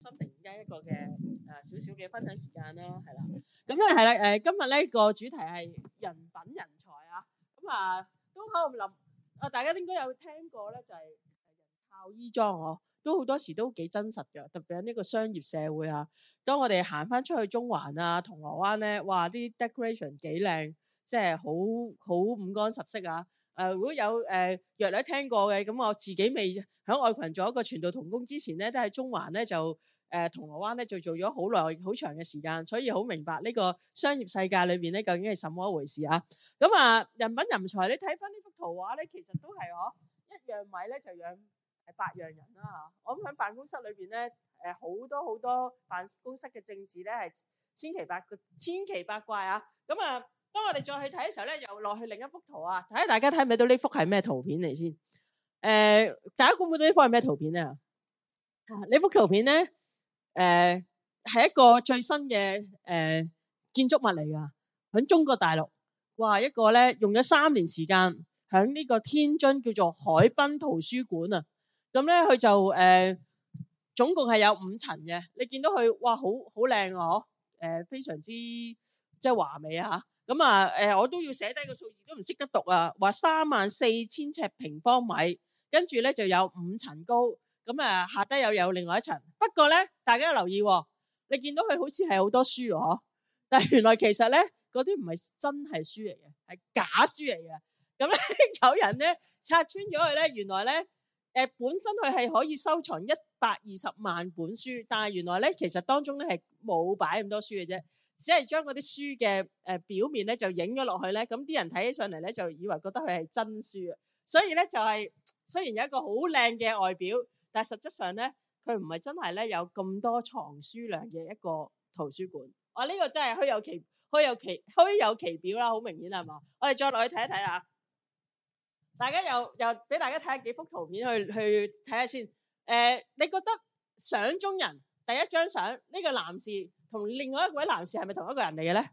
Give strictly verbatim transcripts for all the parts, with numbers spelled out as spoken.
心突然間一個嘅誒少少嘅分享時間啦，係啦。咁咧係啦，誒今日咧個主題係人品人才啊。咁啊都喺度諗啊，大家應該有聽過咧，就係人靠衣裝嗬，都好多時都幾真實㗎，特別喺呢個商業社會啊。當我哋行翻出去中環啊、銅鑼灣咧，哇啲 decoration 幾靚，即係好好五光十色啊！誒、呃，如果有誒若你聽過嘅，咁我自己未喺愛群做一個傳道同工之前咧，都喺中環咧就誒、呃、銅鑼灣咧就做咗好耐好長嘅時間，所以好明白呢個商業世界裏邊咧究竟係什麼一回事啊！咁啊，人品人才，你睇翻呢幅圖畫咧，其實都係我一樣米咧就養誒百樣人啦嚇。我諗喺辦公室裏邊咧，誒好多好多辦公室嘅政治咧係千奇百千奇百怪啊！咁啊〜當我哋再去睇嘅時候咧，又落去另一幅圖啊，睇下大家睇唔睇到呢幅係咩圖片嚟先？誒、呃，大家估唔估到呢幅係咩圖片啊？呢幅圖片咧，誒、呃、係一個最新嘅誒、呃、建築物嚟㗎，喺中國大陸。哇，一個咧用咗三年時間，喺呢個天津叫做海濱圖書館啊。咁咧佢就誒、呃、總共係有五層嘅。你見到佢哇，好好靚啊！嗬，誒非常之即係華美啊！咁啊，誒、呃、我都要寫低個數字，都唔識得讀啊！話三萬四千尺平方米，跟住咧就有五層高，咁啊下低又有另外一層。不過咧，大家要留意、哦，你見到佢好似係好多書喎，但係原來其實咧嗰啲唔係真係書嚟嘅，係假書嚟嘅。咁咧有人咧拆穿咗佢咧，原來咧誒、呃、本身佢係可以收藏一百二十萬本書，但係原來咧其實當中咧係冇擺咁多書嘅啫。只係將嗰啲書嘅誒表面咧就影咗落去咧，咁啲人睇起上嚟咧就以為覺得佢係真書啊，所以咧就係、是、雖然有一個好靚嘅外表，但係實質上咧佢唔係真係咧有咁多藏書量嘅一個圖書館。我、啊、呢、這個真係虛有其虛有其虛有其表啦，好明顯係嘛？我哋再落去睇一睇啦，大家又又俾大家睇下幾幅圖片去去睇下先。誒、呃，你覺得相中人第一張相呢、這個男士同另外一位男士係咪同一個人嚟嘅咧？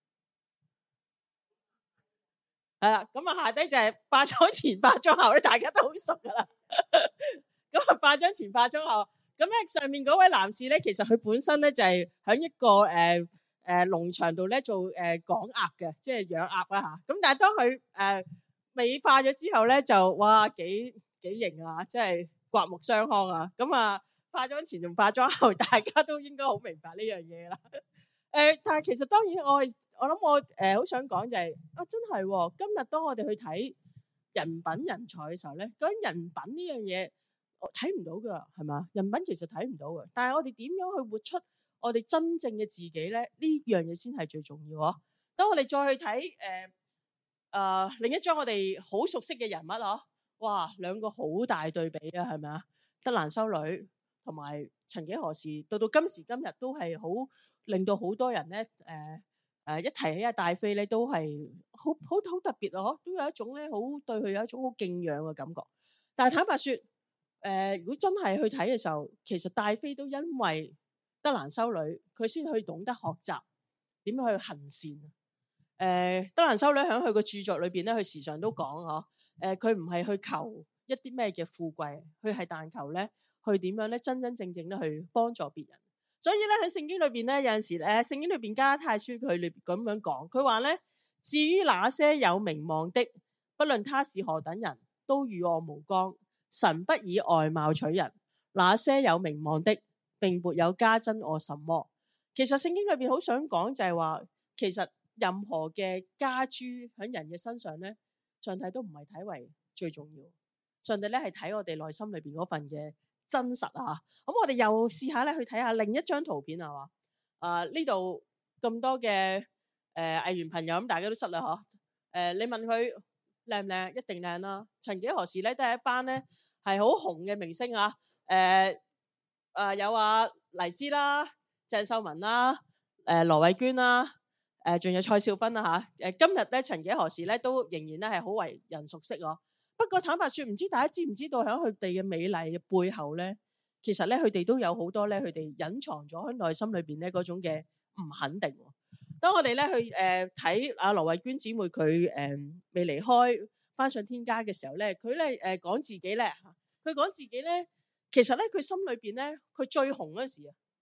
係啦，咁啊下低就係化妝前化妝後咧，大家都好熟噶啦。咁啊化妝前化妝後，咁咧上面嗰位男士咧，其實佢本身咧就係喺一個誒誒農場度咧做誒趕鴨嘅，即係養鴨啦嚇。咁但係當佢誒美化咗之後咧，就哇幾幾型啊，即係刮目相看啊。咁啊〜化妝前同化妝後，大家都應該好明白呢樣嘢啦。誒、呃，但係其實當然我係我諗我誒好、呃、想講就係、是、啊，真係、哦、今日當我哋去睇人品人才嘅時候咧，究竟人品呢樣嘢我睇唔到㗎，係嘛？人品其實睇唔到嘅，但係我哋點樣去活出我哋真正嘅自己咧？呢樣嘢先係最重要嗬。當我哋再去睇誒誒另一張我哋好熟悉嘅人物嗬，哇，兩個好大對比啊，係咪啊？德蘭修女同埋曾幾何時，到到今時今日都係好令到好多人咧，誒、呃、誒、呃、一提起阿戴妃咧，都係好好好特別啊！都有一種咧，好對佢有一種好敬仰嘅感覺。但係坦白說，誒、呃、如果真係去睇嘅時候，其實戴妃都因為德蘭修女，佢先去懂得學習點樣去行善。誒、呃、德蘭修女喺佢個著作裏邊咧，佢時常都講嗬，誒佢唔係去求一啲咩嘅富貴，佢係但求咧。去點樣咧？真真正正咧去幫助別人。所以咧喺聖經裏邊咧，有陣時誒聖經裏邊加拉太書佢裏邊咁樣講，佢話咧，至於那些有名望的，不論他是何等人，都與我無干。神不以外貌取人，那些有名望的並沒有加增我什麼。其實聖經裏邊好想講就係話，其實任何嘅加諸喺人嘅身上咧，上帝都唔係睇為最重要。上帝咧係睇我哋內心裏邊嗰份嘅真實啊！咁我哋又試下咧去睇下另一張圖片係嘛？啊呢度咁多嘅誒、呃、藝員朋友咁，大家都識啦嗬。誒、呃、你問佢靚唔靚，一定靚啦。曾幾何時咧，都係一班咧係好紅嘅明星啊！誒、呃、誒、呃、有啊黎姿啦、鄭秀文啦、誒、呃、羅慧娟啦、誒、呃、仲有蔡少芬啦嚇。誒、呃、今日咧曾幾何時咧都仍然咧係好為人熟悉哦。不過坦白說，唔知大家知唔知道喺佢哋嘅美麗嘅背後咧，其實咧佢哋都有好多咧，佢哋隱藏咗喺內心裏邊咧嗰種嘅唔肯定。當我哋咧去誒睇阿羅慧娟姊妹佢誒、呃、未離開翻上天家嘅時候咧，佢咧誒講自己咧，佢講自己咧，其實咧佢心裏邊咧，佢最紅嗰時啊，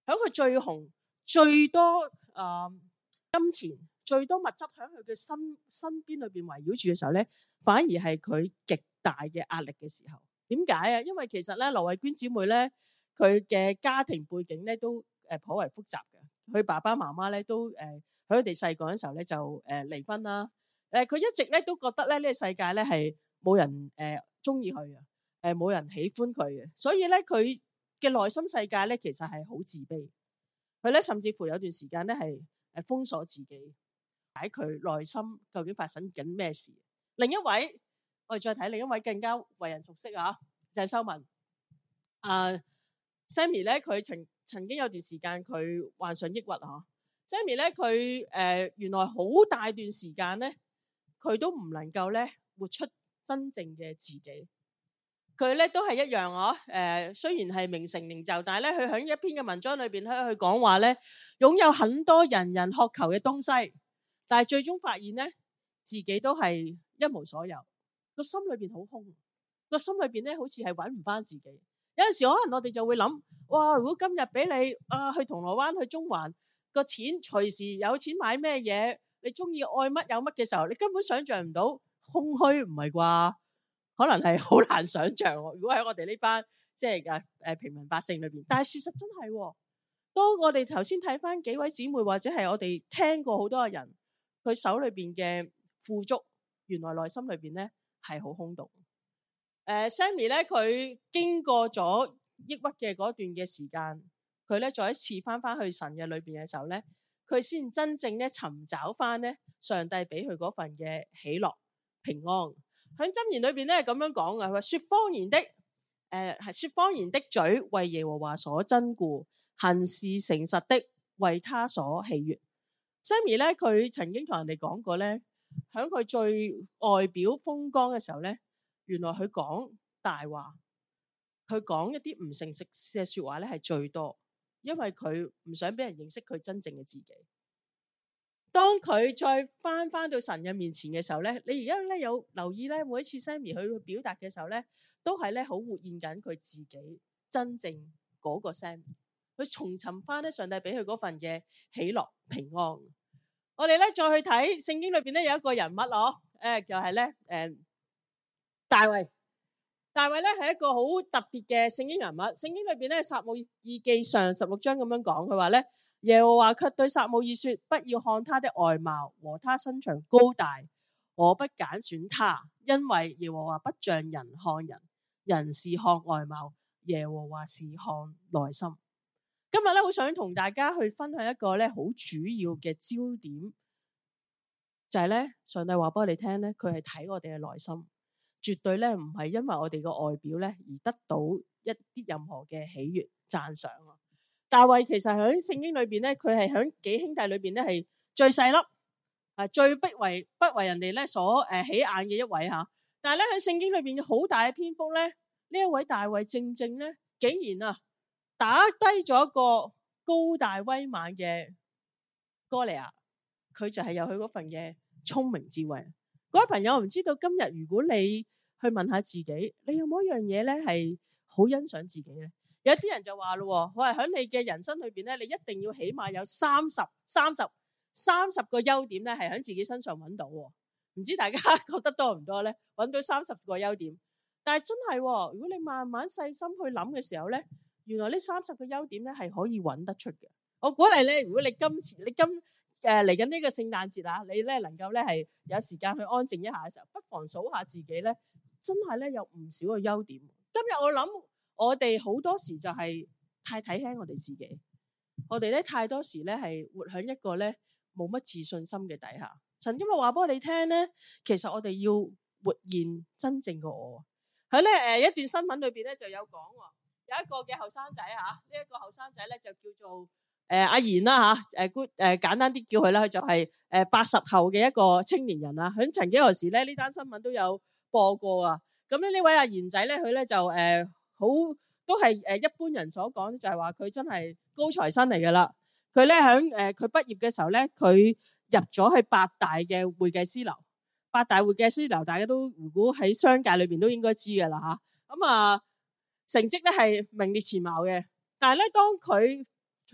喺佢最紅、最多誒、呃、金錢、最多物質喺佢嘅身身邊裏邊圍繞住嘅時候咧，反而係佢極大嘅壓力嘅時候。點解啊？因為其實咧，羅慧娟姊妹咧，佢嘅家庭背景咧都誒頗為複雜嘅。佢爸爸媽媽咧都誒喺佢哋細個嗰陣時候咧就誒離婚啦。誒佢一直咧都覺得咧呢個世界咧係冇人誒中意佢嘅，誒冇人喜歡佢嘅，所以咧佢嘅內心世界咧其實係好自卑。佢咧甚至乎有段時間咧係誒封鎖自己，喺佢內心究竟發生緊咩事。另一位我哋再睇另一位更加為人熟悉啊，鄭秀文。啊 Sammy 咧佢曾曾經有段時間佢患上抑鬱啊。Sammy 咧佢誒原來好大段時間咧佢都唔能夠咧活出真正嘅自己。佢咧都係一樣哦。誒、呃，雖然係名成名就，但係咧佢喺一篇嘅文章裏邊咧，佢講話咧擁有很多人人渴求嘅東西，但係最終發現咧自己都係一無所有，個心裏邊好空，個心裏邊咧好似係揾唔翻自己。有陣時可能我哋就會諗，哇！如果今日俾你啊去銅鑼灣、去中環，個錢隨時有錢買咩嘢，你中意愛乜有乜嘅時候，你根本想象唔到空虛，唔係啩？可能係好難想像。如果喺我哋呢班即係嘅誒平民百姓裏邊，但係事實真係、哦，當我哋頭先睇翻幾位姊妹，或者係我哋聽過好多嘅人，佢手裏邊嘅富足，原來內心裏邊咧係好空洞。誒、呃、Sammy 咧，佢經過咗抑鬱嘅嗰段嘅時間，佢咧再一次翻翻去神嘅裏邊嘅時候咧，佢先真正咧尋找翻咧上帝俾佢嗰份嘅喜樂平安。喺箴言裏邊咧咁樣講嘅，佢話說謊言的，誒、呃、係說謊言的嘴為耶和華所珍顧，行事誠實的為他所喜悅。Sammy 咧佢曾經同人哋講過咧，喺佢最外表風光嘅時候咧，原來佢講大話，佢講一啲唔誠實嘅説話咧係最多，因為佢唔想俾人認識佢真正嘅自己。當佢再翻翻到神嘅面前嘅時候咧，你而家咧有留意咧，每一次 Sammy 佢去表達嘅時候咧，都係咧好活現緊佢自己真正嗰個 Sammy，佢重尋翻咧上帝俾佢嗰份嘅喜樂平安。我哋咧再去睇聖經裏邊咧有一個人物哦，誒就係咧誒大衛。大衛咧係一個好特別嘅聖經人物。聖經裏邊咧撒母耳記上十六章咁樣講，佢話咧。耶和華卻對撒母耳說：不要看他的外貌和他身長高大，我不揀選他，因為耶和華不像人看人，人是看外貌，耶和華是看內心。今日咧好想同大家去分享一個咧好主要嘅焦點，就係咧上帝話俾我哋聽咧，佢係睇我哋嘅內心，絕對咧唔係因為我哋嘅外表咧而得到一啲任何嘅喜悅讚賞。大衛其實喺聖經裏邊咧，佢係喺幾兄弟裏邊咧係最細粒，啊最不為不為人哋咧所誒起眼嘅一位吓。但係咧喺聖經裏邊好大嘅篇幅咧，呢一位大衛正正咧竟然啊打低咗一個高大威猛嘅哥利亞，佢就係有佢嗰份嘅聰明智慧。各位朋友，唔知道今日如果你去問下自己，你有冇一樣嘢咧係好欣賞自己咧？有啲人就話咯，我係喺你嘅人生裏邊咧，你一定要起碼有三十、三十、三十個優點咧，係喺自己身上揾到。唔知大家覺得多唔多咧？揾到三十個優點，但係真係，如果你慢慢細心去諗嘅時候咧，原來呢三十個優點咧係可以揾得出嘅。我鼓勵咧，如果你今次你今誒嚟緊呢個聖誕節啊，你咧能夠咧係有時間去安靜一下嘅時候，不妨數下自己咧，真係咧有唔少嘅優點。今日我諗。我哋好多時就係太睇輕我哋自己，我哋咧太多時咧係活喺一個咧冇乜自信心嘅底下。神今日話俾我哋聽咧，其實我哋要活現真正嘅我。喺咧誒一段新聞裏邊咧就有講，有一個嘅後生仔嚇，呢一個後生仔咧就叫做誒、呃、阿賢啦嚇，誒 good 誒簡單啲叫佢啦，佢就係誒八十後嘅一個青年人啊。喺曾幾何時咧呢單新聞都有播過啊。咁咧呢位阿賢仔咧佢咧就誒。呃好都係誒一般人所講，就係話佢真係高材生嚟噶啦。佢咧喺誒佢畢業嘅時候咧，佢入咗去八大嘅會計師樓。八大會計師樓大家都如果喺商界裏邊都應該知噶啦嚇。咁啊成績咧係名列前茅嘅。但係咧當佢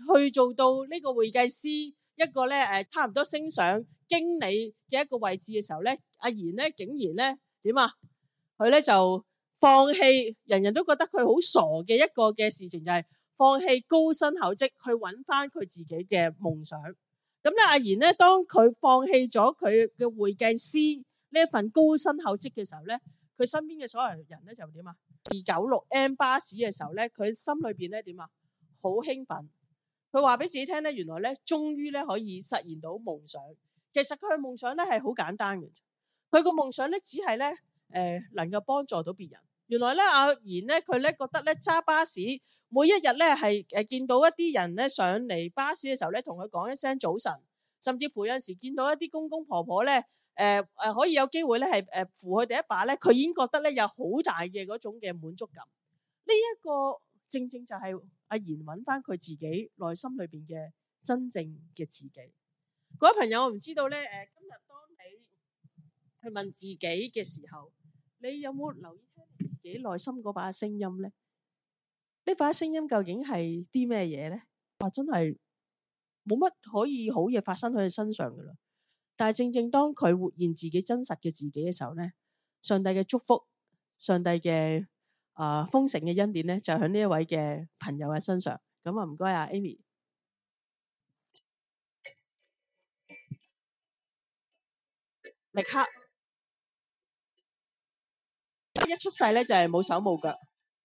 去做到呢個會計師一個咧誒差唔多升上經理嘅一個位置嘅時候咧，阿賢咧竟然咧點啊？佢咧就放棄，人人都覺得佢好傻嘅一個嘅事情，就係放棄高薪厚職去揾翻佢自己嘅夢想。咁咧，阿賢咧，當佢放棄咗佢嘅會計師呢一份高薪厚職嘅時候咧，佢身邊嘅所有人咧就點啊？二九六 M 巴士嘅時候咧，佢心裏邊咧點啊？好興奮。佢話俾自己聽咧，原來咧終於咧可以實現到夢想。其實佢嘅夢想咧係好簡單嘅，佢個夢想咧只係咧誒能夠幫助到別人。原來咧阿賢咧佢咧覺得咧揸巴士每一日咧係誒見到一啲人咧上嚟巴士嘅時候咧，同佢講一聲早晨，甚至乎有陣時見到一啲公公婆婆咧誒誒可以有機會咧係誒扶佢哋一把咧，佢已經覺得咧有好大嘅嗰種嘅滿足感。呢一個正正就係阿賢揾翻佢自己內心裏邊嘅真正嘅自己。各位朋友，我唔知道咧誒，今日當你去問自己嘅時候，你有冇留意聽你自己內心嗰把聲音咧？呢把聲音究竟係啲咩嘢咧？話真係冇乜可以好嘢發生喺佢身上噶啦。但係正正當佢活現自己真實嘅自己嘅時候咧，上帝嘅祝福、上帝嘅啊豐盛嘅恩典咧，就喺呢一位嘅朋友嘅身上。咁啊，唔該啊 Amy。力克一出世咧就係冇手冇腳，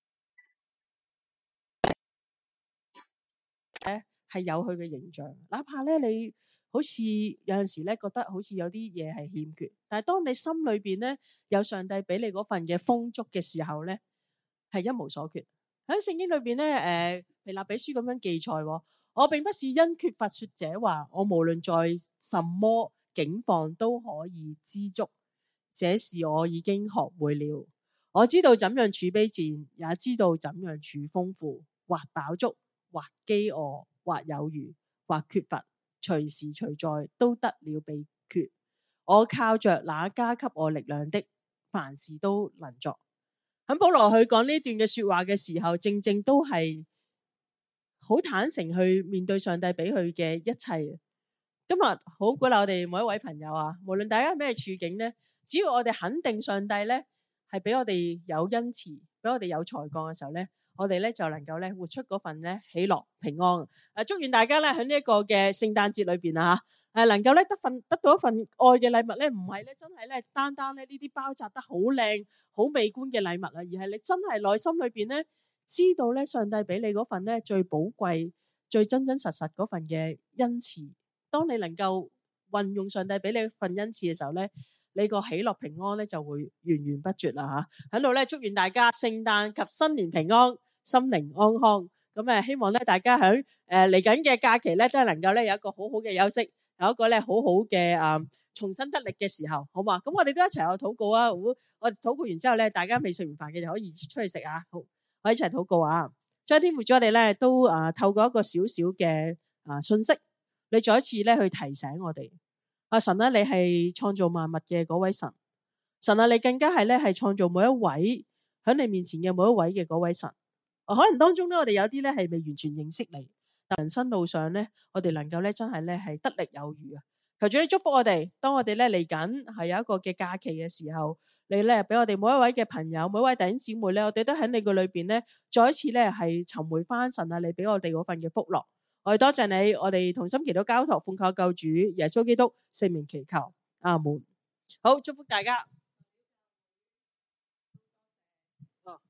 咧係有佢嘅形象。哪怕咧你好似有陣時咧覺得好似有啲嘢係欠缺，但係當你心裏邊咧有上帝俾你嗰份嘅豐足嘅時候咧，係一無所缺。喺聖經裏邊咧，誒腓立比書咁樣記載，我並不是因缺乏說這話，我無論在什麼境況都可以知足，這是我已經學會了。我知道怎樣處卑賤，也知道怎樣處豐富，或飽足，或飢餓，或有餘，或缺乏，隨時隨在都得了秘訣。我靠着那加給我力量的，凡事都能做。喺保羅去講呢段嘅說話嘅時候，正正都係好坦誠去面對上帝俾佢嘅一切。今日好鼓勵我哋每一位朋友啊，無論大家咩處境咧，只要我哋肯定上帝咧係俾我哋有恩慈，俾我哋有才幹嘅時候咧，我哋咧就能夠咧活出嗰份咧喜樂平安。誒，祝願大家咧喺呢一個嘅聖誕節裏邊啊吓，誒能夠咧得份得到一份愛嘅禮物咧，唔係咧真係咧單單咧呢啲包紮得好靚好美觀嘅禮物啊，而係你真係內心裏邊咧知道咧上帝俾你嗰份咧最寶貴、最真真實實嗰份嘅恩慈。當你能夠運用上帝俾你份恩賜嘅時候咧，你個喜樂平安咧就會源源不絕啦吓。喺度咧祝願大家聖誕及新年平安，心靈安康。咁誒希望咧大家喺誒嚟緊嘅假期咧都係能夠咧有一個好好嘅休息，有一個咧好好嘅啊重新得力嘅時候，好嘛？咁我哋都一齊有禱告啊！好，我哋禱告完之後咧，大家未食完飯嘅就可以出去食啊！好，我一齊禱告啊！將天父咗我哋咧都啊透過一個小小嘅啊信息。你再一次咧去提醒我哋，阿神咧，你係創造萬物嘅嗰位神，神啊，你更加係咧係創造每一位喺你面前嘅每一位嘅嗰位神。可能當中咧，我哋有啲咧係未完全認識你，但人生路上咧，我哋能夠咧真係咧係得力有餘啊！求主你祝福我哋，當我哋咧嚟緊係有一個嘅假期嘅時候，你咧俾我哋每一位嘅朋友、每一位弟兄姊妹咧，我哋都喺你個裏邊咧，再一次咧係尋回翻神啊，你俾我哋嗰份嘅福樂。我哋多謝你，我哋同心祈禱交託，奉靠救主耶穌基督聖名祈求，阿門。好，祝福大家。